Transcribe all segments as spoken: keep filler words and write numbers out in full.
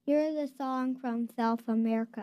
Here's a song from South America.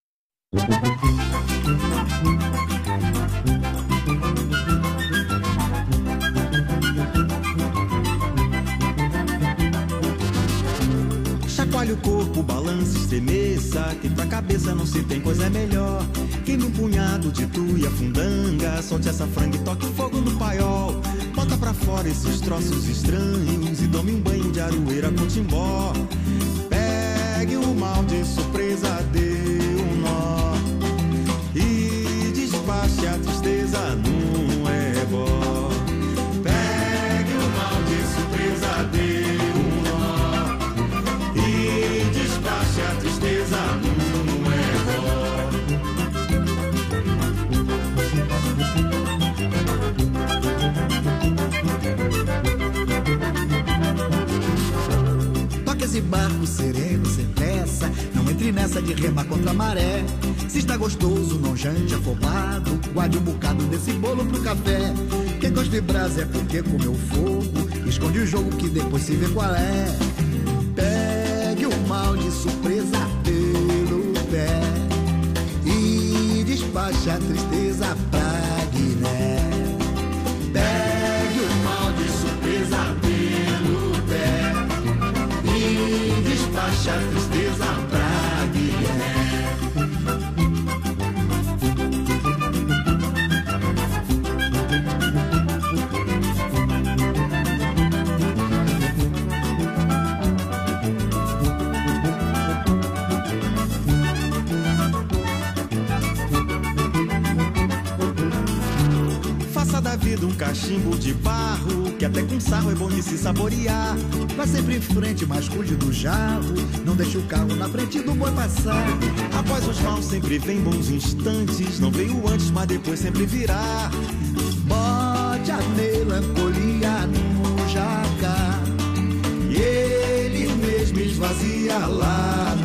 Chacoalhe o corpo, balance, estremeça, que pra cabeça não se tem coisa melhor. Queime um punhado de tu e a fundanga, solte essa franga e toque fogo no paiol. Bota pra fora esses troços estranhos e tome um banho de aroeira com timbó. Pegue o mal de surpresa, dê um nó e despache a tristeza num ebó. Pegue o mal de surpresa, dê um nó e despache a tristeza num ebó. Toque esse barco sereno, sem pressa, não entre nessa de remar contra a maré. Se está gostoso, não jante afobado, guarde um bocado desse bolo pro café. Quem gosta de brasa é porque comeu fogo, esconde o jogo que depois se vê qual é. Pegue o mal de surpresa pelo pé e despache a tristeza pra Guiné. Pegue o mal de surpresa pelo pé e despache a tristeza pra Guiné. Da vida um cachimbo de barro, que até com sarro é bom de se saborear. Vá sempre em frente, mas cuide do jarro, não deixe o carro na frente do boi passar. Após os maus sempre vem bons instantes, não veio antes, mas depois sempre virá. Bote a melancolia no jacar e ele mesmo esvazia lá